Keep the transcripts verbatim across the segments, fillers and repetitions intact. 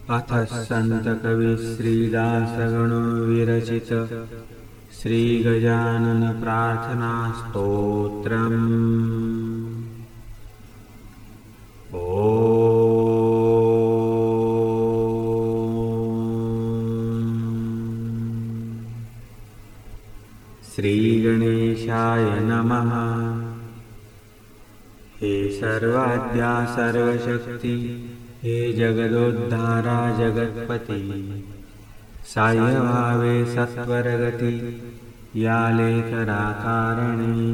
अथ संत कवी श्रीदास गणो विरचित श्री गजानन प्रार्थना स्तोत्रम्। श्री गणेशाय नमः। हे सर्वाद्या सर्वशक्ति, हे जगदोद्धारा जगत्पती, साह्य भावे सत्वरगती, या लेकरा कारणी।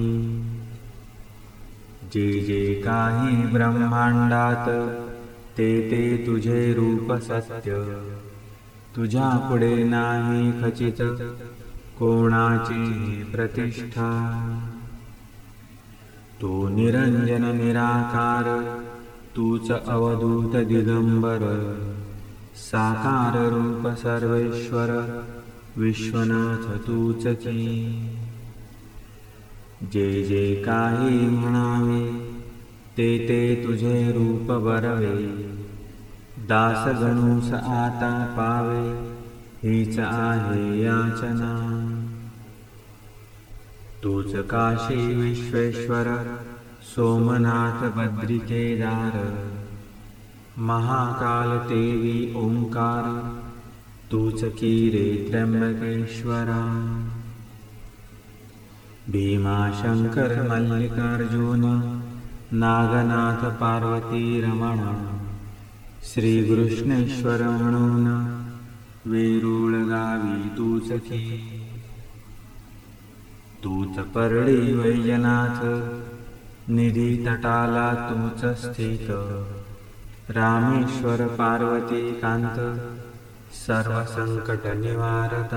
जे जे काही ब्रह्मांडात, ते ते तुझे रूप सत्य, तुझ्या पुढे नाही खचित कोणाची प्रतिष्ठा। तू निरंजन निराकार, तूच अवधूत दिगंबर, साकार रूप सर्वेश्वर, विश्वनाथ तूच की। जे जे काही म्हणावे, ते ते तुझे रूप बरवे, दास गणूस आता पावे, हीच आहे याचना। तूच काशी विश्वेश्वर, सोमनाथ बद्री केदार, महाकाल तेवी ओंकार, तूच की रे त्र्यंबकेश्वरा। भीमा शंकर मल्लिकार्जुन, नागनाथ पार्वती रमण, श्री कृष्णेश्वर म्हणून वेरूळ गावी तूच की। तूच परळी वैजनाथ, निधी तटाला तूच स्थित, रामेश्वर पार्वती कांत, सर्व संकट निवारता।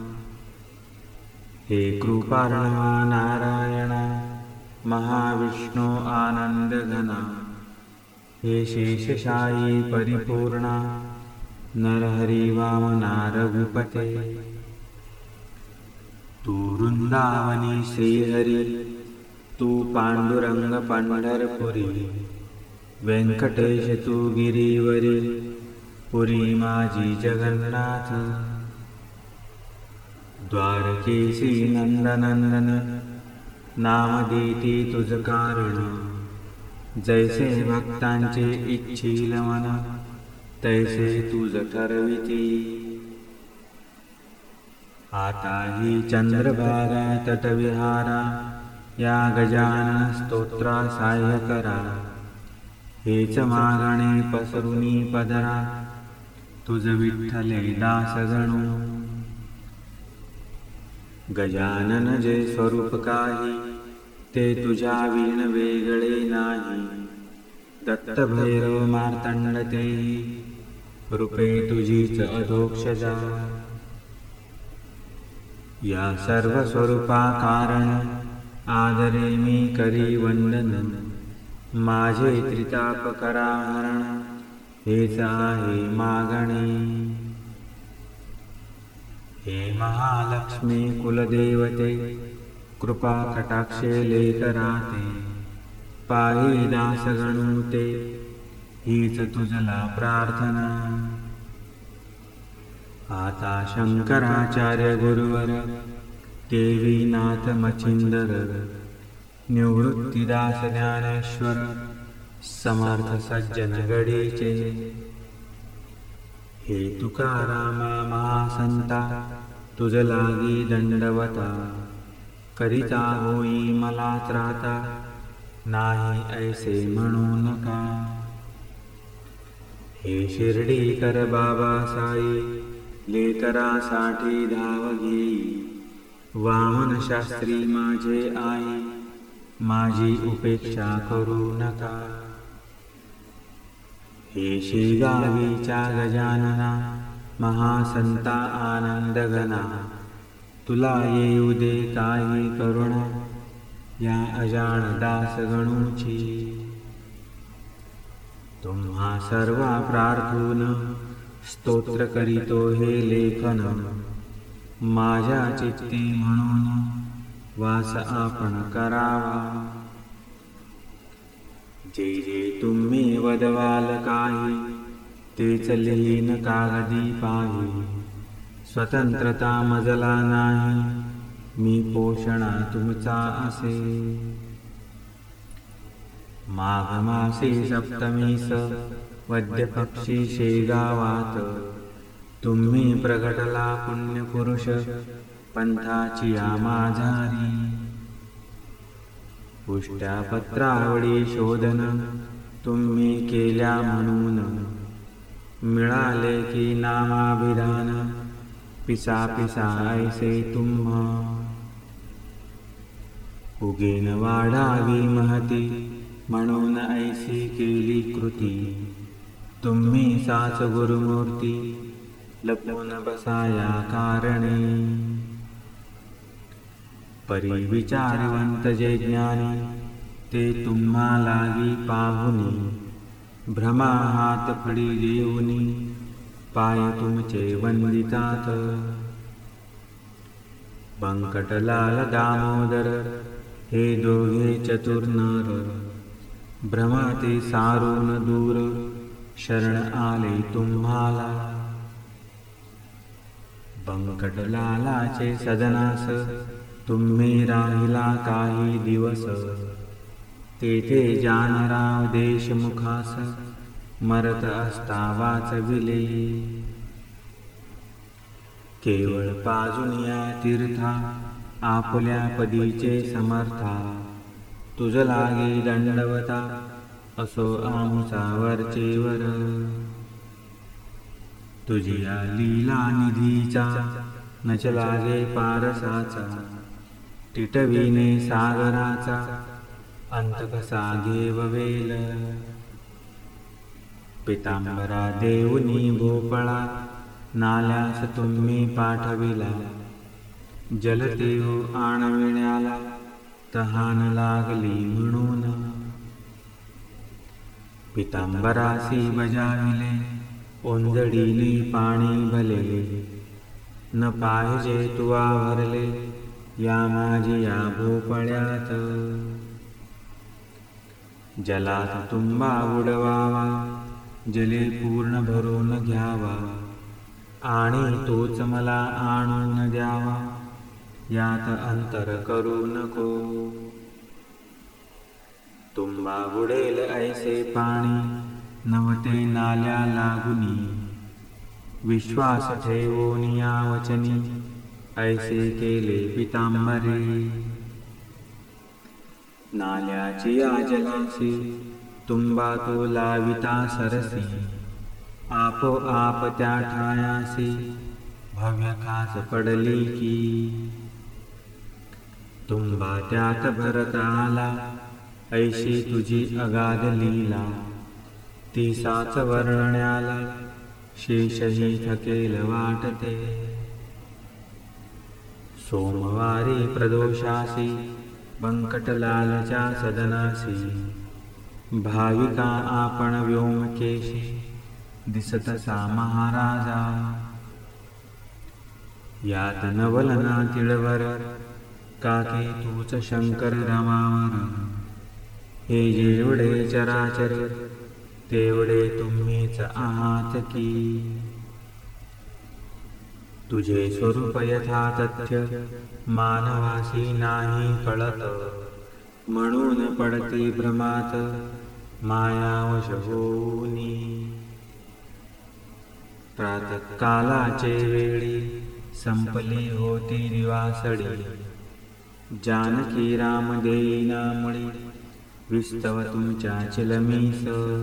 हे कृपार्णवा नारायणा, महाविष्णू आनंद घना, हे शेषशायी परिपूर्णा, नरहरी वामना रघुपते। तू वृंदावनी श्रीहरी, तू पांडुरंग पंढरपुरी, व्यंकटेश तू गिरीवरी, पुरी माझी जगन्नाथ। द्वारकेशी नंदनंदन, नामदेती तुझ कारण, जैसे भक्तांचे इच्छील मन, तैसे तुझ ठरविती। आता ही चंद्रभागा तटविहारा, या गजानन स्तोत्रा साह्य करा। हेच मागणे पसरुनी पदरा, तुझ विठ्ठले दास गणू। गजानन जे स्वरूप काही, ते तुझ्या वीण वेगळे नाही। दत्त भैरव मार्तंड तेही, रूपे तुझीच अधोक्षजा। या सर्व स्वरूपा कारण, आदरे मी करी वंदन, माझे त्रिताप करा हरण, हेच आहे मागणे। हे महालक्ष्मी कुलदेवते, कृपा कटाक्षे लेकराते, पाही दास गणूते, हीच तुझला प्रार्थना। आता शंकराचार्य गुरुवर, देवीनाथ मच्छिंदर, निवृत्तिदास ज्ञानेश्वर, समर्थ सज्जन गडीचे। हे तुकारामा महासंता, तुझ लागी दंडवता, करिता होई मला त्राता, नाही ऐसे म्हणू नका। हे शिर्डीकर बाबा साई, लेकरासाठी धाव घेई, वामन शास्त्री माझे आई, माझी उपेक्षा करू नका। हे शेगावीच्या गजानना, महासंता आनंद घना, तुला येऊ दे काही करुणा, या अजाण दास गणूची। तुम्हा सर्वा प्रार्थून, स्तोत्र करीतो हे लेखन, माझ्या चित्ती म्हणून वास आपण करावा। जे जे तुम्ही वदवाल काही तेच लिहीन कागदी पाही. स्वतंत्रता मजला नाही, मी पोषणा तुमचा असे. माघ मासी सप्तमीस वद्य पक्षी शेगावात. तुम्ही प्रगटला पुण्यपुरुष पंथाची या माझारी. पुष्ट्या पत्रावळी शोधन तुम्ही केल्या म्हणून. मिळाले की नामाभिधान पिसा पिसा ऐसे तुम्हा. उगेन वाढावी महती म्हणून ऐसी केली कृती. तुम्ही साच गुरुमूर्ती लपून बसाया कारणे. परिविचारवंत जे ज्ञानी ते तुम्हा लागी पाहुनी. भ्रमा हात फडी देऊनी पाय तुमचे वंदितात. बंकटलाल दामोदर हे दोघे चतुर नर. भ्रमा ते सारून दूर शरण आले तुम्हाला. बंकटलालाचे सदनास तुम्ही राहिला काही दिवस. तेथे जानराव देशमुखास मरत असता वाचविले. केवळ पाजुनिया तीर्था आपल्या पदीचे समर्था. तुझ लागे दंडवता असो आमचा वरचेवर. तुझिया लीला निधीचा नच लागे पारसाचा. टिटविने सागराचा अंत कसा घेववेल. पितांबरा देऊनी भोपळा नाल्यास तुम्ही पाठविला. जलदेव आणविण्याला तहान लागली म्हणून. पितांबरासी बजाविले ओंजळीने पाणी भले. न पाहिजे तुवा भरले या माझी या भोपळ्यात. जलात तुंबा उडवावा जले पूर्ण भरून घ्यावा. आणि तोच मला आणून द्यावा यात अंतर करू नको. तुंबा बुडेल ऐसे पाणी नवते नाल्या लागुनी. विश्वास ठेवून या वचनी ऐसे केले पितांबरे. नाल्याची या जलासी तुंबा तो लाविता सरसी. आपोआप त्या ठायासी भव्य खास पडली की. तुंबा त्यात भरत आला ऐशी तुझी अगाध लीला. ती साच वर्णण्याला शेषही थकेल वाटते. सोमवारी प्रदोषासी बंकटलालच्या सदनासी. भाविका आपण व्योमकेशी दिसतसा महाराजा. यात नवलना तिळवर काके तूच शंकर रमावर. हे जेवढे चराचर तेवढे तुम्हीच आहात की. तुझे स्वरूप यथा तथ्य मानवासी नाही कळत. म्हणून पडते भ्रमात मायावश होऊनी. प्रातःकालाचे वेळी संपली होती दिवासडी. जानकी राम देईना मुळी विस्तव तुमच्या चिलमीस.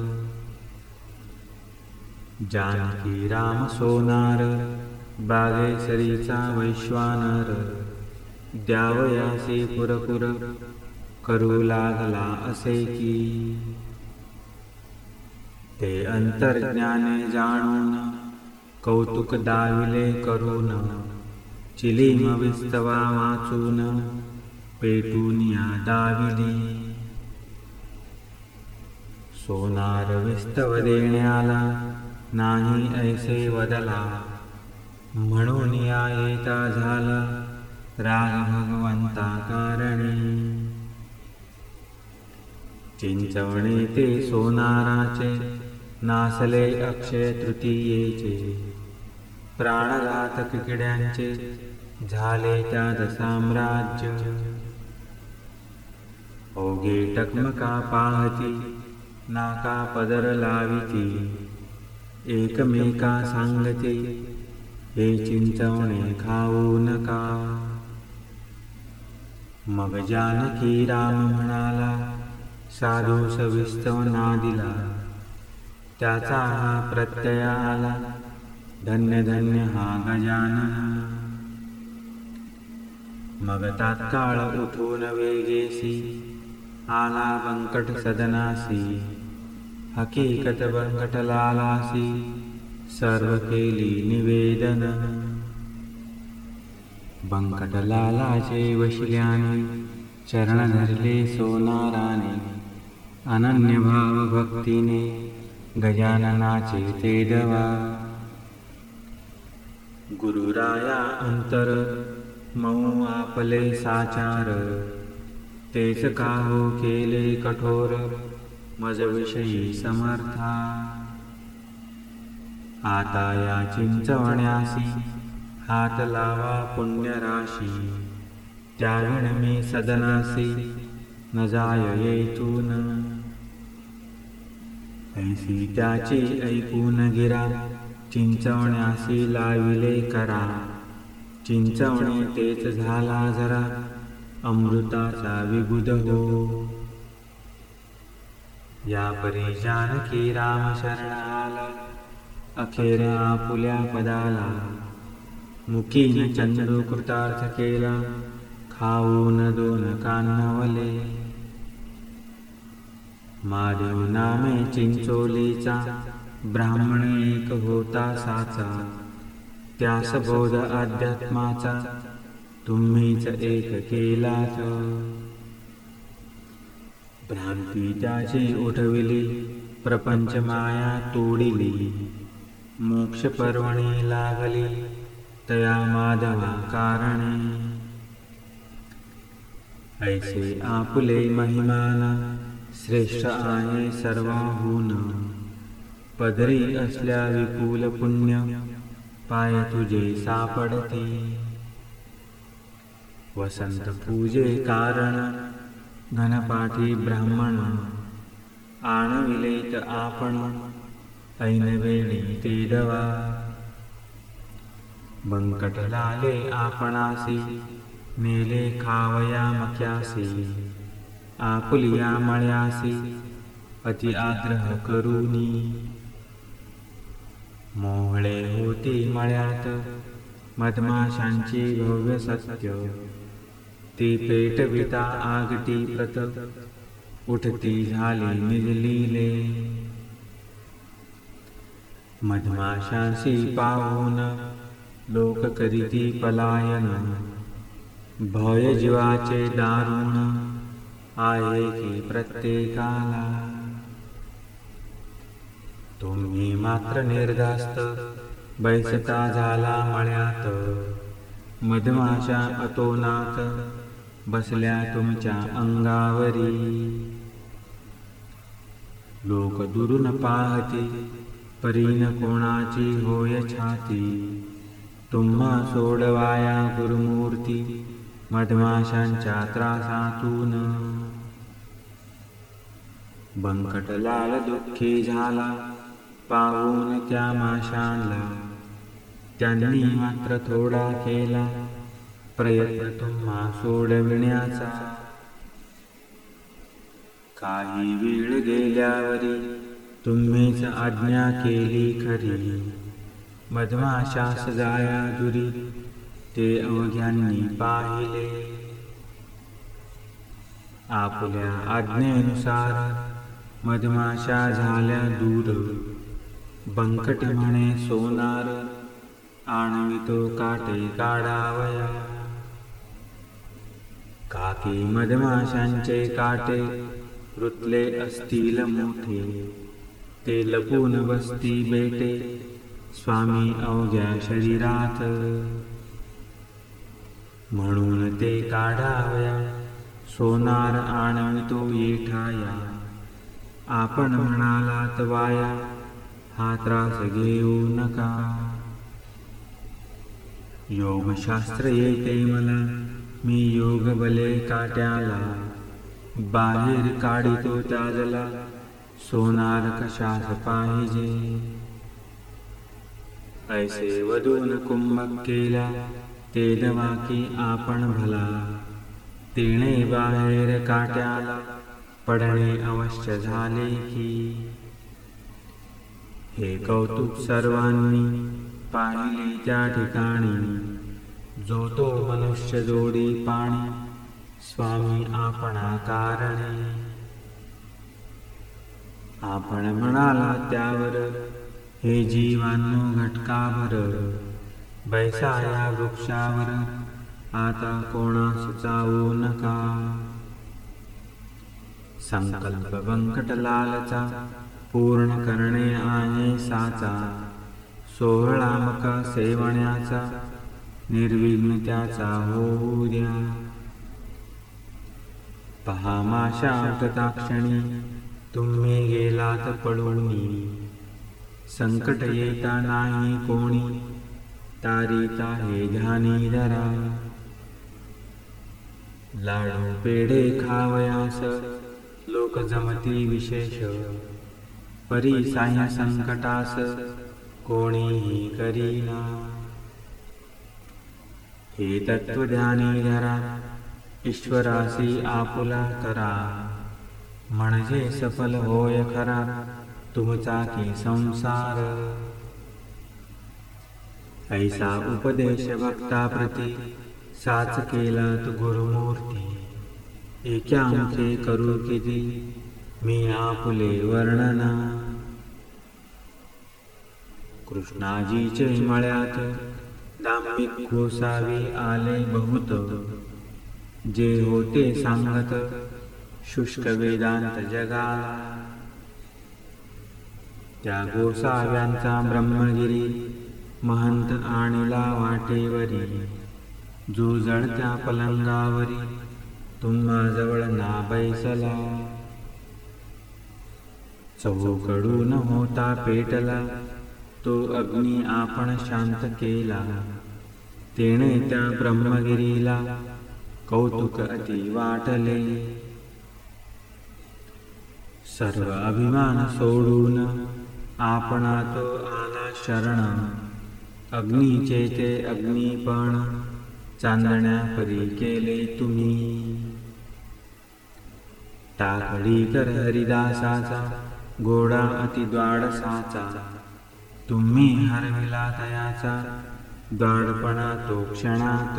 जानकी राम सोनार बागेसरीचा वैश्वानर. द्यावयासी पुरपुर करू लागला असे की. ते अंतर्ज्ञाने जाणून कौतुक दाविले करून. चिलीम विस्तवा वाचून पेटून या दाविली. सोनार विस्तव देण्याला नाही ऐसे वदला. म्हणून या येता झाला राग भगवंता कारणी. चिंचवणे ते सोनाराचे नासले अक्षय तृतीयेचे, प्राणघातक किड्यांचे झाले त्यात साम्राज्य. ओगे टकमका पाहती, नाका पदर लाविती, एकमेका सांगते, हे चिंचवणे खाऊ नका. मग जानकी राम म्हणाला, साधू सविस्तवना दिला, त्याचा हा प्रत्यय आला, धन्य धन्य हा गजानन. मग तात्काळ उठून वेगेसी, आला बंकट सदनासी, हकीकत बंकट लालासी, सर्व केली निवेदन. बंकट लालाचे वशिल्याने, चरण धरले सोनाराने, अनन्य भाव भक्तीने, गजाननाचे ते दवा. गुरुराया अंतर, मऊ आपले साचार, तेच काहू केले कठोर, मज विषयी समर्था. आता या चिंचवण्यासी, हात लावा पुण्यराशी, त्याविण मी सदनासी, न जाय येथून. ऐसी त्याची ऐकून गिरा, चिंचवण्यासी लाविले करा, चिंचवणे तेच झाला जरा, अमृताचा विबुध हो. या परी जानकी राम शरण आला, अखेर आपुल्या पदाला, मुखीन चंद्रू कृतार्थ केला, खाऊन दोन कान्हवले. महादेव नामे चिंचोलीचा, ब्राह्मण एक होता साचा, त्यास बोध अध्यात्माचा, तुम्हीच एक केलात. भ्रांती त्याची उठविली, प्रपंच माया तोडिली, मोक्ष पर्वणी लागली, तया माधवा कारणे. ऐसे आपुले महिमान, श्रेष्ठ आहे सर्वाहून, पदरी असल्या विपुल पुण्य, पाय तुझे सापडते. वसंत पूजे कारण, घनपाठी ब्राह्मण, आणविलेत आपण, ऐनवेळी ते दवा. बंकट लाले आपणासी, नेले खावया मक्यासी, आपुलिया मळ्यासी, अति आग्रह करूनी. मोहळे होती मळ्यात, मधमाशांची भव्य सत्य, ती पेटविता आगटी प्रत, उठती झाली निजलीले. मधमाशांशी पाहून, लोक करीती पलायन, भय जीवाचे दारुण, आहे की प्रत्येकाला. तुम्ही मात्र निर्धास्त, बैसता झाला मळ्यात, मधमाशा अतोनात, बसल्या तुमच्या अंगावरी. लोक दुरून पाहती, परीन कोणाची होय छाती, तुम्हा सोडवाया गुरुमूर्ती, मधमाशांच्या त्रासातून. बंकट लाल दुःखी झाला, पाहून त्या माशांना, त्यांनी मात्र थोडा केला, प्रयत्न तुम्हा सोडविण्याचा. काही वेळ गेल्यावरी, तुम्हीच आज्ञा केली खरी, मधमाशास जाया दुरी, ते अवघ्यांनी पाहिले. आपल्या आज्ञेनुसार, मधमाशा झाल्या दूर, बंकट म्हणे सोनार, आणवितो काटे काढावया. काकी मधमाशांचे काटे, रुतले असतील मोठे, ते लपून बसती बेटे, स्वामी अवघ्या शरीरात. म्हणून ते काढावया, सोनार आणवितो येठाया, आपण म्हणालात वाया, हा त्रास घेऊ नका. योगशास्त्र येते मला, मी योग बले काट्याला. बाहेर काढितो त्याजला, सोनार कशास पाहिजे. ऐसे वधून कुंभक केला, ते दवाकी आपण भला. तेणे बाहेर काट्याला, पडणे अवश्य झाले की. हे कौतुक सर्वांनी पाहिले त्या ठिकाणी. जो तो मनुष्य जोडी पाणी, स्वामी आपणा कारणे. आपण म्हणाला त्यावर, हे जीवांनो घटकाभर. बैसा या वृक्षावर, आता कोणास चावू नका. संकल्प बंकट लालचा, पूर्ण करणे आहे साचा. सोहळा मका सेवण्याचा, निर्विघ्न त्याचा होऊ द्या. पहा माशा उठताक्षणी, तुम्ही गेलात पळूनी. संकट येता नाही कोणी, तारिता हे ध्यानी धरा. लाडू पेढे खावयास, लोक जमती विशेष. परी साह्य संकटास, कोणीही करीना. हे तत्व ध्यानी धरा, ईश्वरासी आपुला करा. म्हणजे सफल होय खरा, तुमचा की संसार. ऐसा उपदेश भक्ताप्रती, साच केला तू गुरुमूर्ती. एका मुखे करू किती, मी आपुले वर्णना. कृष्णाजीचे मळ्यात, दांभिक गोसावी आले बहुत. जे होते सांगत, शुष्क वेदांत जगाला. त्या गोसाव्यांचा ब्रह्मगिरी, महंत आणला वाटेवरी. जो जळत्या पलंगावरी, तुम्हा जवळ ना बैसला. चहूकडून होता पेटला, तो अग्नी आपण शांत केला. तेणे त्या ब्रह्मगिरीला, कौतुक अति वाटले. सर्व अभिमान सोडून, आपणा तो आला शरण. अग्नीचे ते अग्नीपण, चांदण्या परी केले तुम्ही. टाकळी कर हरिदासाचा, घोडा अति द्वाडसाचा. तुम्ही हरविला तयाचा, द्वाडपणा तो क्षणात.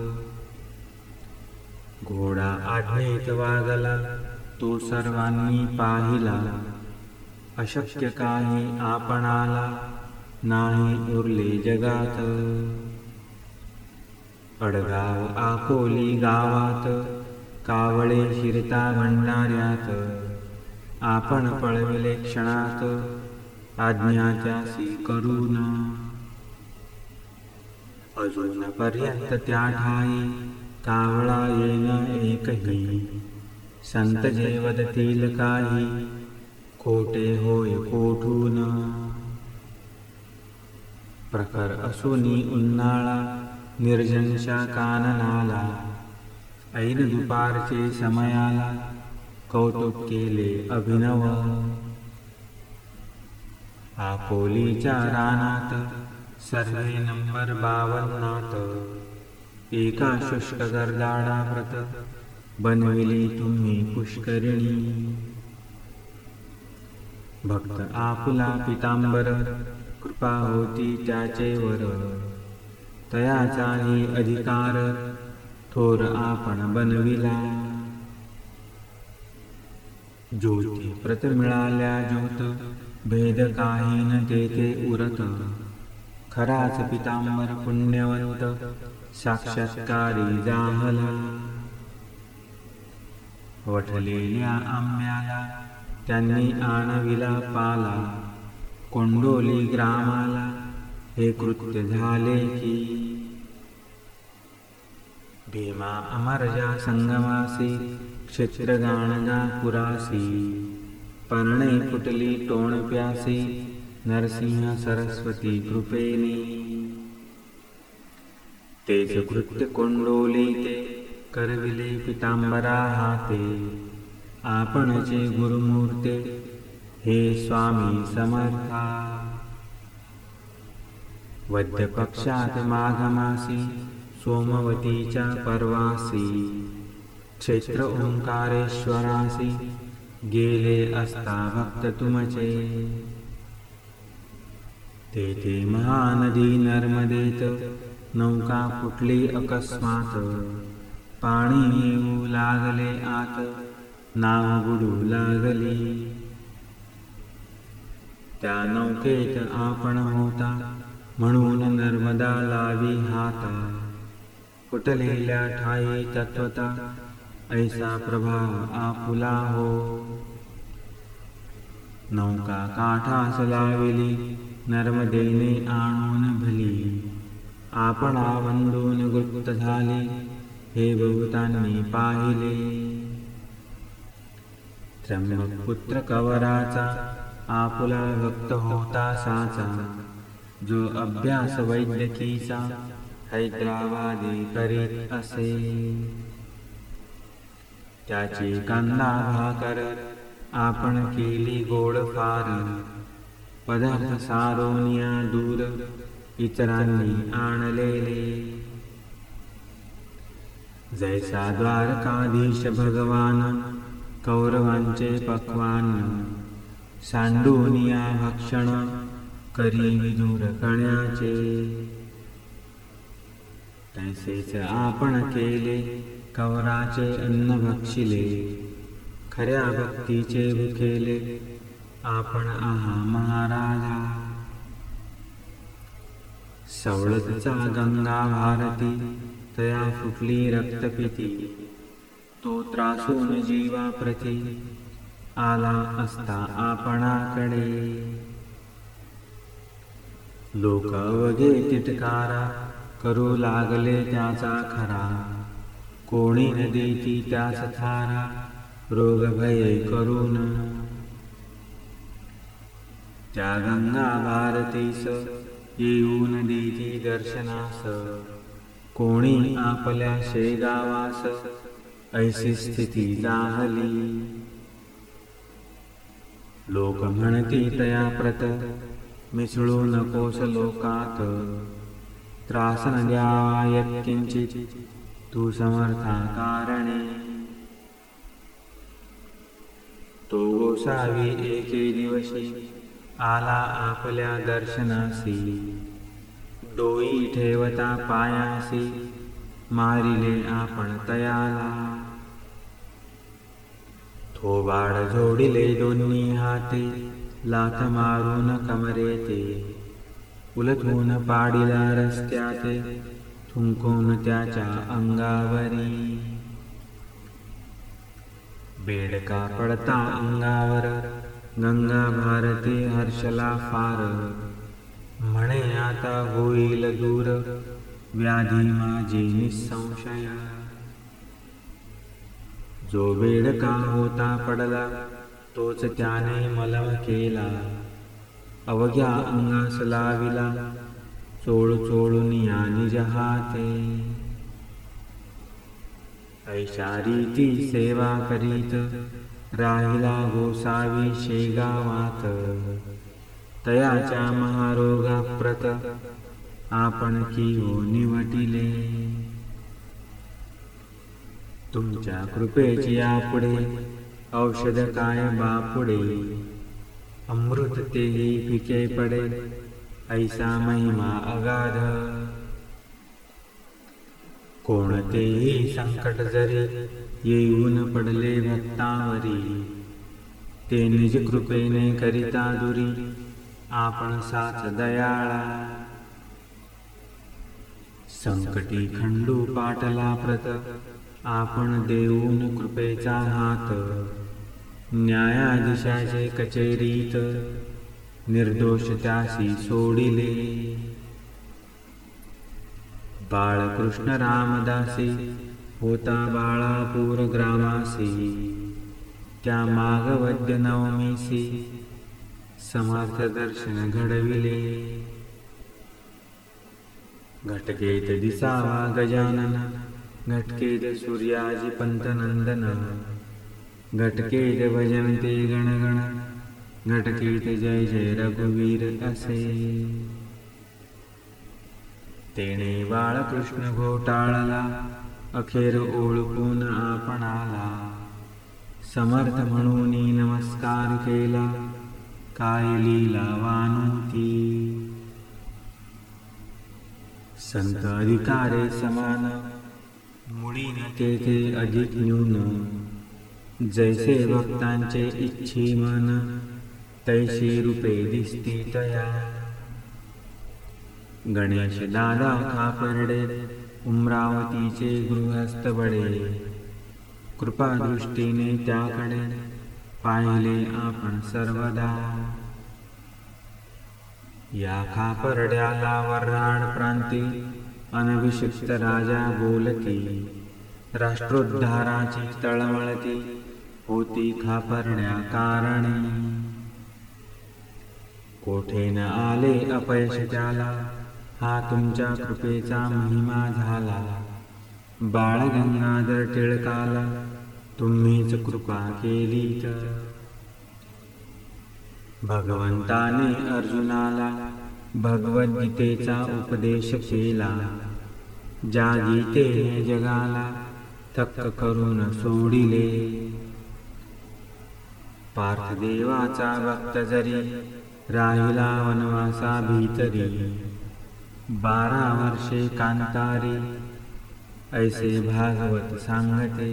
घोडा आज्ञेत वागला, तो सर्वांनी पाहिला. अशक्य काही आपणाला, नाही उरले जगात. अडगाव आकोली गावात, कावळे शिरता भंडाऱ्यात. आपण पळविले क्षणात, आज्ञा त्यासी करून. अजून पर्यंत त्या ठाई, कावळा येन एकही. संत जे वदतील काही, खोटे होय कोठून. प्रखर असुनी उन्हाळा, निर्जनशा काननाला. ऐन दुपारचे समयाला, कौतुक केले अभिनव. आकोलीच्या रानात, सर्वे नंबर बावन्नात. एका शुष्क गर्दाडाव्रत, बनविली तुम्ही पुष्करिणी. भक्त आपुला पितांबर, कृपा होती त्याचेवर. तयाचाही अधिकार, थोर आपण बनविला. ज्योती प्रत मिळाल्या ज्योत, भेद काही न तेथे उरत. खराच पितांबर पुण्यवंत, साक्षात्कारी जाहला. वठलेल्या आंब्याला, त्यांनी आणविला पाला. कोंडोली ग्रामाला, हे कृत्य झाले की. भीमा अमरजा संगमासी, क्षेत्रगाणगा पुरासी. पर्णे फुटली टोणप्यासी, नरसिंह सरस्वती कृपेने. तेज कृत्य कोंडोलीते करविले पितांबरा हाते. आपणचे गुरुमूर्ते हे स्वामी समर्था. वद्य पक्षात माघमासी सोमवतीच्या पर्वासी. क्षेत्र ओंकारेश्वरासी गेले असता भक्त तुमचे. तेथे महानदी नर्मदेत नौका फुटली अकस्मात. पाणी येऊ लागले आत नाव बुडू लागली. त्या नौकेत आपण होता म्हणून नर्मदा लावी हाता. फुटलेल्या ठाई तत्वता ऐसा प्रभाव आपुला हो. नौका काठास लाविली नर्मदेने आणून भली. आपणा वंदून गुप्त झाली हे बहुतांनी पाहिले. त्र्यंबक पुत्र कवराचा आपुला भक्त होता साचा. जो अभ्यास वैद्यकीचा हैदराबादी करीत असे. त्याची कांदा भाकर आपण केली गोड फार. पदार्थ सारोनिया दूर इतरांनी आणलेले. जैसा द्वारकाधीश भगवान कौरवांचे पक्वान. सांडूनिया भक्षण करी विदूर कण्याचे. तैसेच आपण केले कौराचे अन्न भक्षिले. खऱ्या भक्तीचे भुकेले आपण आहा महाराजा. सवळतचा गंगा भारती तया फुटली रक्तपिती. तो त्रासून जीवा प्रती आला असता आपणाकडे. लोक अवघे तिटकारा करू लागले त्याचा खरा. कोणी न देती त्यास थारा रोग भये करून. त्या गंगा भारतीस येऊन देती दर्शनास. कोणी आपल्या शेगावास ऐसी स्थिती जाहली. लोक म्हणती तया प्रत मिसळू नकोस लोकात. त्रास न द्यावा यत्किंचित तू समर्था कारणे. तो गोसावी एके दिवशी आला आपल्या दर्शनासी. डोई ठेवता पायासी मारिले आपण तयाला. थोबाड जोडिले दोन्ही हाते लाथ मारून कमरेते. उलथून पाडिला रस्त्याते थुंकून त्याच्या अंगावरी. बेडका पडता अंगावर गंगा भारती हर्षला फार. म्हणे आता होईल दूर व्याधी माझी निसंशय. जो बेडका होता पडला तोच त्याने मलम केला. अवघ्या अंगास लाविला चोळ चोळून या निज हाते. ऐशा रीती सेवा करीत राहिला गोसावी शेगावात. तयाच्या महारोगाप्रत आपण की हो निवटिले. तुमच्या कृपेची यापुढे औषध काय बापुडे. अमृत तेही फिके पडे ऐसा महिमा अगाध. कोणतेही संकट जरी येऊन पडले भक्तावरी. ते निज कृपेने करिता दुरी आपण साच दयाळा. संकटी खंडू पाटला प्रत आपण देऊन कृपेचा हात. न्यायाधीशाचे कचेरीत निर्दोष त्यासी सोडिले. बाळकृष्ण रामदासी होता बाळापूर ग्रामासी. त्या माघवद्य नवमीसी समर्थ दर्शन घडविले. घटकेत दिसावा गजानन, घटकेत सूर्याजी पंतनंदन. घटकेत भजनते गणगण, घटकेत जय जय रघुवीर असे. तेणे बाळकृष्ण घोटाळला, अखेर ओळखून आपणाला. समर्थ म्हणून नमस्कार केला, काय लीला वानूती. संत अधिकारे समान, मुळी तेथे अधिक न्यून. जैसे भक्तांचे इच्छी मन, तैशी रूपे दिसती तया. गणेश दादा खापर्डे, उमरावतीचे गृहस्थ बडे. कृपादृष्टीने त्याकडे, पाहिले आपण सर्वदा. या खापर्ड्याला वऱ्हाड प्रांती, अनभिषिक्त राजा बोलती. राष्ट्रोद्धाराची तळमळती, होती खापर्ड्या कारणी. कोठे न आले अपयश त्याला, हा तुमच्या कृपेचा महिमा झाला. बाळ गंगाधर टिळकाला, तुम्हीच कृपा केलीत. भगवंताने अर्जुनाला, भगवद्गीतेचा उपदेश केला. ज्या गीतेने जगाला, थक्क करून सोडिले. पार्थदेवाचा भक्त जरी, राहिला वनवासा भीतरी. बारा वर्षे कांतारी, ऐसे भागवत सांगते.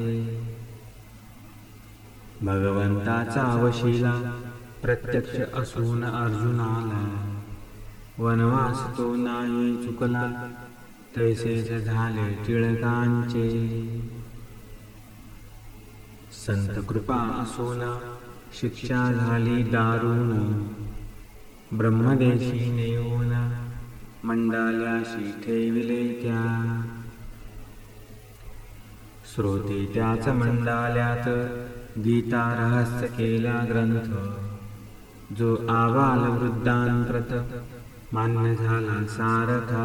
भगवंताचा वशिला, प्रत्यक्ष असून अर्जुनाला. वनवास तो नाही चुकला, तैसेच झाले टिळकांचे. संत कृपा असून, शिक्षा झाली दारुण. ब्रह्मदेशी नेऊन, मंडाल्याशी ठेविले त्या. श्रोते त्याच मंडाल्यात, गीता रहस्य केला ग्रंथ. जो आबाल वृद्धांप्रत, मान्य झाला सारखा.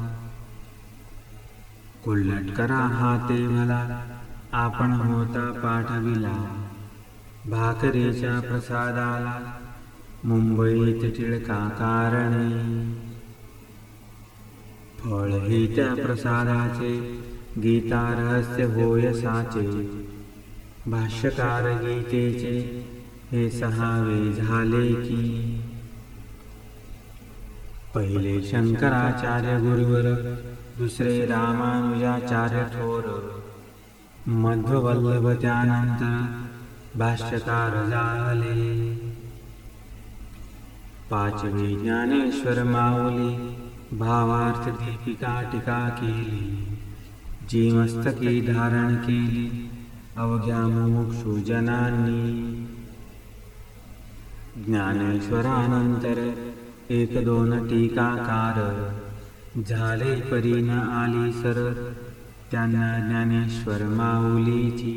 कुल्लट करा हाते मला, आपण होता पाठविला. भाकरीच्या प्रसादाला, मुंबईत टिळका कारणे. फळ हे त्या प्रसादाचे, गीता रहस्य होय साचे. भाष्यकार गीतेचे, हे सहावे झाले की. पहिले शंकराचार्य गुरुवर, दुसरे रामानुजाचार्य थोर. मध्ववल्लभ त्यानंतर, भाष्यकार झाले. पाचवे ज्ञानेश्वर माऊली, भावार्थ दीपिका टीका केली. जी मस्तकी धारण केली, अवघ्या मुमुक्षु जनांनी. ज्ञानेश्वरानंतर, एक दोन टीकाकार. झाले परी न आली सर, त्यांना ज्ञानेश्वर माऊलीची.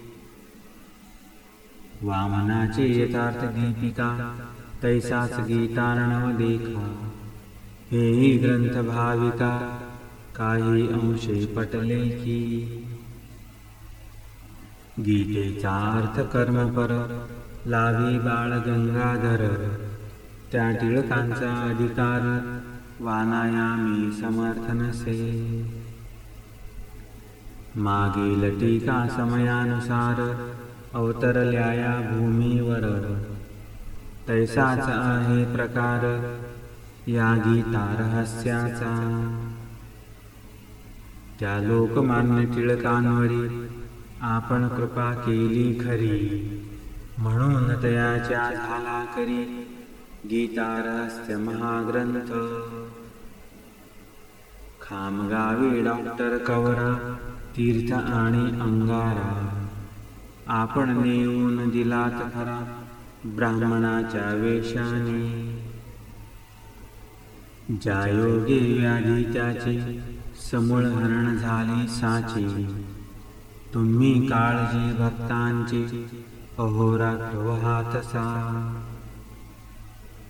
वामनाची यथार्थ दीपिका, तैसाच गीतार्णव देखा. हेही ग्रंथ भाविका, काही अंशे पटले की. गीतेचा अर्थ कर्मपर, लावी बाळ गंगाधर. त्या टिळकांचा अधिकार, वानायामी समर्थ नसे. मागील टीका समयानुसार, अवतरल्या या भूमीवर. तैसाच आहे प्रकार, या गीता रहस्याचा. त्या लोकमान्य टिळकांवरी, आपण कृपा केली खरी. म्हणून तयाच्या झाला करी, गीता रहस्य महाग्रंथ. खामगावी डॉक्टर कवरा, तीर्थ आणि अंगारा. आपण नेऊन दिलात खरा, ब्राह्मणाच्या वेशाने. ज्या योगे व्याधी त्याचे, समूळ हरण झाली साची. तुम्ही काळजी भक्तांची, अहोरात्र वहातसा.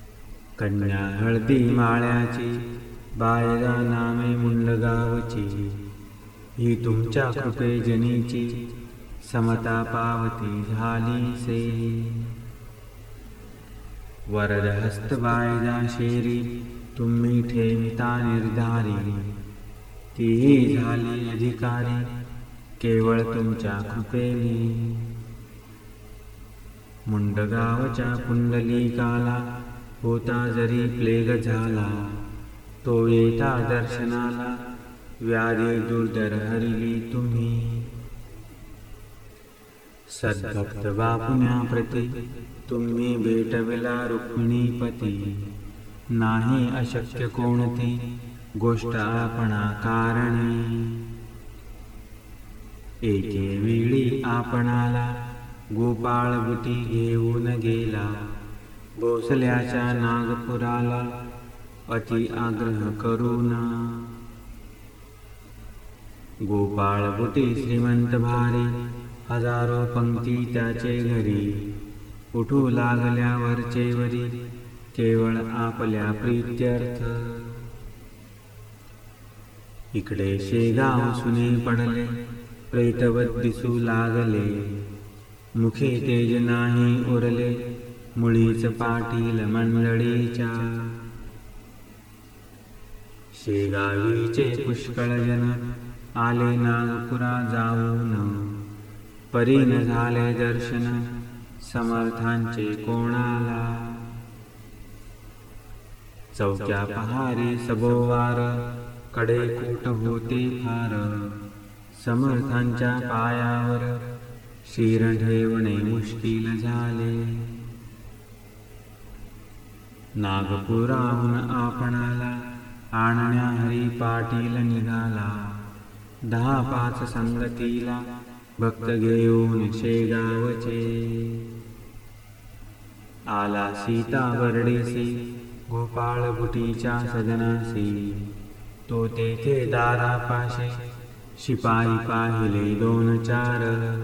कन्या हळदी माळ्याची बायदा नामे मुंडगावची ही तुमच्या कृपे जनीची समता पावती झाली से वरद हस्त बायदा शेरी तुम्ही ठेविता निर्धारी तीही झाली अधिकारी केवळ तुमच्या कृपेने मुंडगावच्या पुंडलिकाला होता जरी प्लेग झाला तो येता दर्शनाला व्याधी दुर्धर हरिली तुम्ही सद्भक्त बापुण्याप्रती तुम्ही भेटविला रुक्मिणीपती नाही अशक्य कोणती गोष्ट आपणा कारणी एके वेळी आपणाला गोपाळ बुटी घेऊन गेला भोसल्याच्या नागपुराला अति आग्रह करून गोपाळ बुटी श्रीमंत भारी हजारो पंक्ती त्याचे घरी उठू लागल्या वरचेवरी केवळ आपल्या प्रीत्यर्थ इकडे शेगाव सुने पडले प्रेतवत दिसू लागले मुखी तेज नाही उरले मुळीच पाटील मंडळीच्या शेगावीचे पुष्कळ जन आले नागपुरा जाऊन परीन झाले दर्शन समर्थांचे कोणाला चौक्या पहारी सभोवार कडे कोट होते फार समर्थांच्या पायावर शिर ठेवणे मुश्किल झाले नागपुराहून आपणाला आणण्या हरी पाटील निघाला दहा पाच संगतीला भक्त घेऊन शेगावचे आला सीता बर्डेसी गोपाळ बुटीच्या सदनासी तो तेथे दारापाशे शिपाई पाहिले दोन चार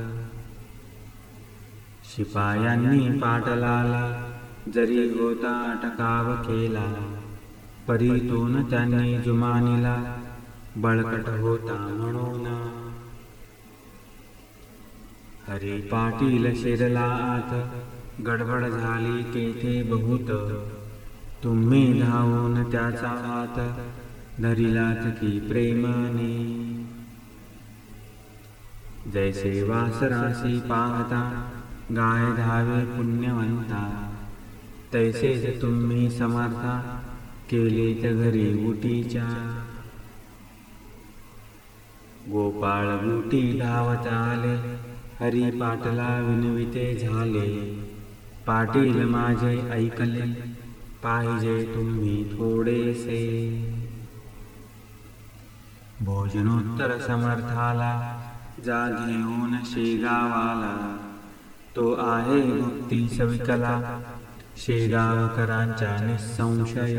शिपायांनी पाटलाला जरी होता अटकाव केला परीतून त्यांनी जुमानीला बळकट होता म्हणून हरी पाटील शिरला आत गडबड झाली तेथे बहुत तुम्ही धावून त्याचा हात धरिलात की प्रेमाने जैसे वासरासी पाहता गाय धावे पुण्यवंता तैसेच तुम्ही समर्था केलेत घरी बुटीच्या गोपाळ बुटी धावत आले हरी पाटला विनविते झाले पाटील माझे ऐकले पाहिजे तुम्ही थोडेसे भोजनोत्तर समर्थाला जा घेऊन शेगावाला तो आहे भक्ती सविकला शेगावकरांच्या निसंशय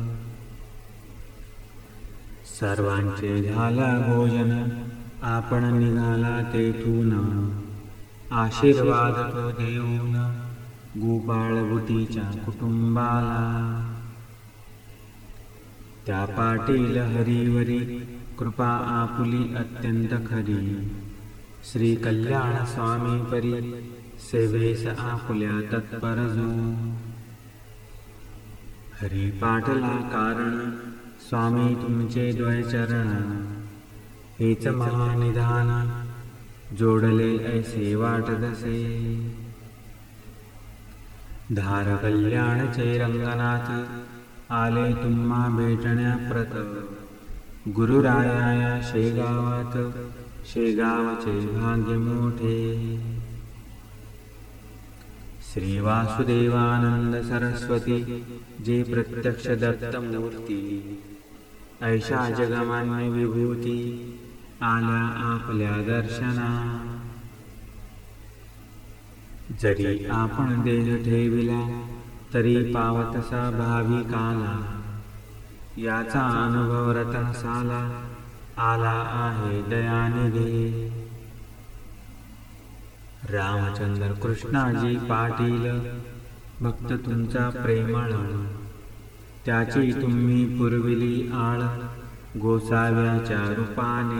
सर्वांचे झाला भोजन आपण निघाला तेथून आशीर्वाद तो देऊन गोपाळ बुटीच्या कुटुंबाला त्या पाटील हरीवरी कृपा आपुली अत्यंत खरी श्री कल्याण स्वामी परी सेवेस आपुल्या तत्पर जो हरी पाटला कारण स्वामी तुमचे द्वयचरण हेच महानिधान जोडले ऐसे वाटदसे धार कल्याणचे रंगनाथ आले तुम्हा भेटण्या प्रत गुरुराया शेगावात शेगावचे भाग्य मोठे श्री वासुदेवानंद सरस्वती जे प्रत्यक्ष दत्तमूर्ती ऐशा जगमान्य विभूती आल्या आपल्या दर्शना जरी आपण देह ठेविला तरी पावतसा भाविकाला याचा अनुभव रतनसाला आला आहे दयानिधी रामचंद्र कृष्णाजी पाटील भक्त तुमचा प्रेमळ त्याची तुम्ही पुरविली आळ गोसाव्याच्या रूपाने.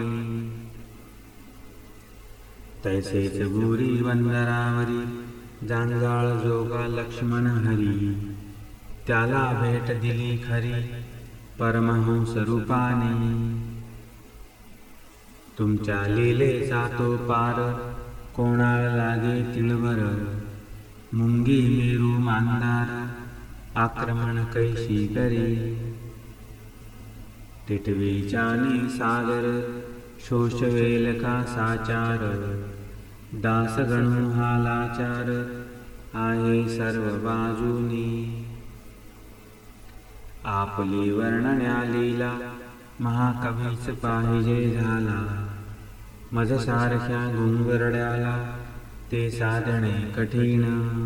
तैसेच गुरी वंदरावरी जांजाळ जोगा लक्ष्मण हरी. त्याला भेट दिली खरी परमहंस रूपाने. तुमच्या लीलेचा तो पार कोणाला लागे तिळभर. मुंगी मेरू मांदार आक्रमण कैशी करी. टिटवीच्याने सागर शोषवेल का साचार. दासगणू हा लाचार आहे सर्व बाजूनी. आपली वर्णन्या लीला महाकवीच पाहिजे झाला. मजसारख्या गुंगरड्याला ते साधणे कठीण.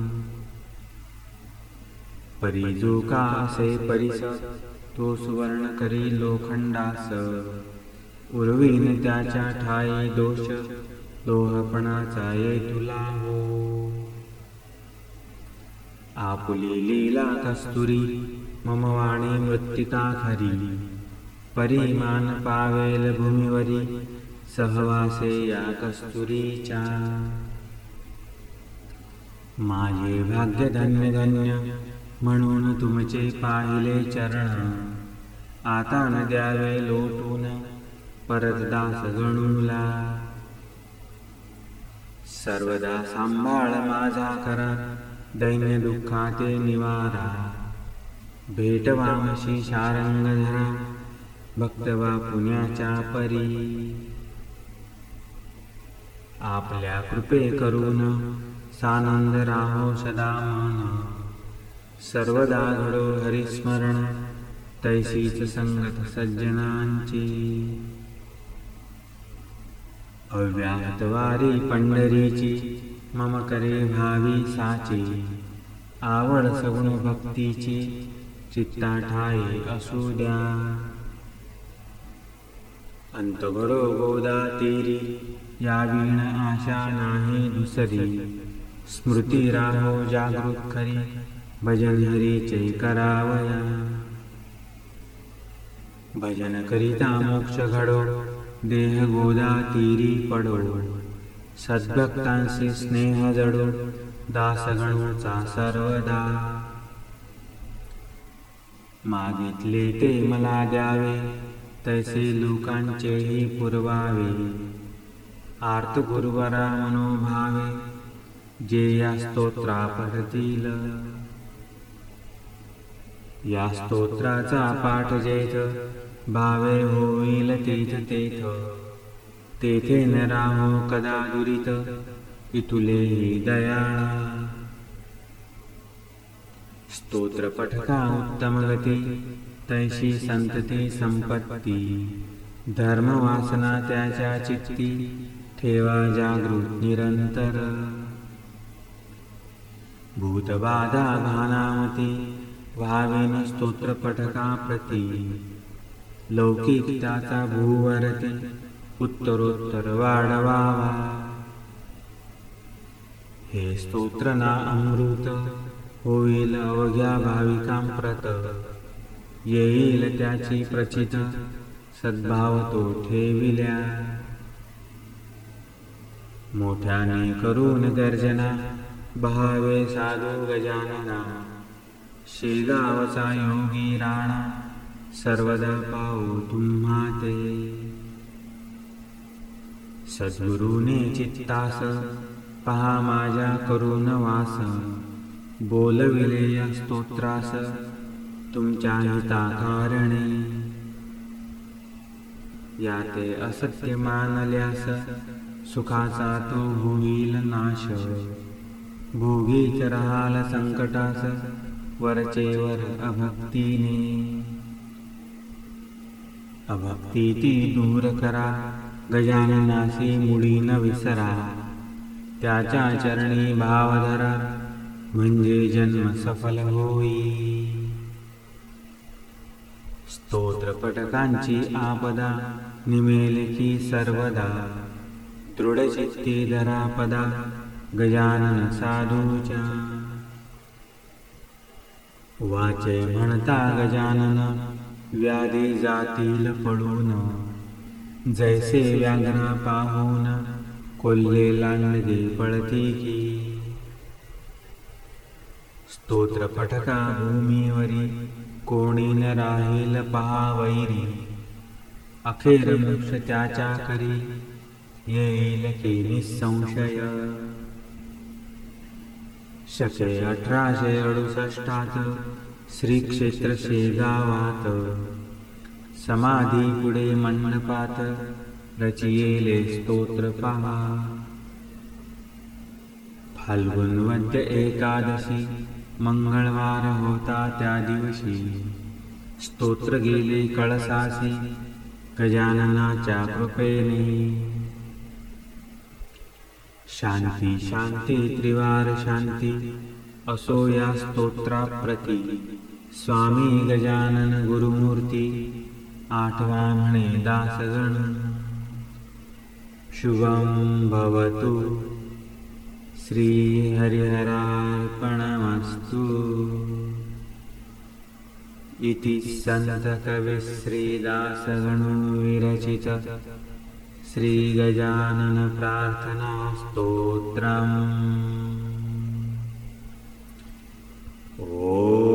परी जो का असे परिस तो सुवर्ण करी लोखंडास. उर्वीन त्याच्या ठाई दोष लोहपणाचा ये तुला हो. आपुली लीला कस्तुरी मम वाणी मृत्तिका खरी. परिमान पावेल भूमीवरी सहवासे या कस्तुरीच्या. माझे भाग्य धन्य धन्य म्हणून तुमचे पाहिले चरण. आता न द्यावे लोटून परत दास गणूला. सर्वदा सांभाळ माझा करा दैन्य दुःखाते निवारा. भेटवामशी शारंग धरा भक्तवा पुण्याच्या परी. आपल्या कृपे करून सानंद राहो सदा मन. सर्वदा घडो हरिस्मरण तैसीच संगत सज्जनांची. अव्याहतवारी पंढरीची मम करे भावी साची. आवड सगुण भक्तीची चित्ता ठाई असू द्या. अंत घडो गोदा तीरी या वीण आशा नाही दुसरी. स्मृती राहो जागृत खरी भजन हरीचे करावया. भजन करिता मोक्ष घडो देह गोदा तीरी पडो. सद्भक्तांशी स्नेह जडो दासगणूचा सर्वदा. मागितले ते मला द्यावे तैसे लोकांचेही पुरवावे. आर्त गुरुवरा मनोभावे जे या स्तोत्रा पठतील. या स्तोत्राचा पाठ जेथ भावे होईल तेथ तेथ. तेथे न राहो कदा दुरित इतुलेही दयाळा. स्तोत्र पठका उत्तम गती तैशी संतती संपत्ती. धर्म वासना त्याच्या चित्ती ठेवा जागृत निरंतर. भूतबाधा भानामती व्हावेन स्तोत्र पठका प्रती. लौकिक त्याचा भूवरती उत्तरोत्तर वाढवावा. हे स्तोत्र ना अमृत होईल अवघ्या भाविकांप्रत. येईल त्याची प्रचित सद्भाव तो ठेविल्या. मोठ्याने करून गर्जना बहावे साधू गजानना. शेगावचा योगी राणा सर्वदा पाहू तुम्हा ते. सद्गुरूने चित्तास पहा माझ्या करून वास. बोलविले या स्तोत्रास तुमच्या हिता कारणे. याते असत्य मानल्यास सुखाचा तो होईल नाश. भोगीच राहाल संकटास वरचेवर अभक्तीने. अभक्ती ती दूर करा गजाननासी मुळी न विसरा. त्याच्या चरणी भाव धरा म्हणजे जन्म सफल होई. स्तोत्र पठकांची आपदा निमेल की सर्वदा. दृढचित्ती धरा पदा गजानन साधूच्या. वाचे म्हणता गजानन व्याधी जातील पळून, जैसे व्याघ्र पाहून कोल्हे लांडगे पळती की. स्तोत्र पठका भूमीवरी कोणी न राहील पहा वैरी, अखेर मोक्ष त्याच्या करी येईल की निसंशय. शके अठराशे अडुसष्टात श्री क्षेत्र शेगावात, समाधी पुढे मंडपात रचियेले स्तोत्र पहा. फाल्गुन वद्य एकादशी मंगळवार होता त्या दिवशी, स्तोत्र गेले कळसासी गजाननाच्या कृपेने. शांती शांती त्रिवार शांती असो या स्तोत्राप्रती, स्वामी गजानन गुरुमूर्ती आठवा म्हणे दासगण. शुभं भवतु. श्री हरिहरार्पणमस्तु. इति संत कवि श्रीदासगणो विरचित श्री गजानन प्रार्थना स्तोत्रम्. ओम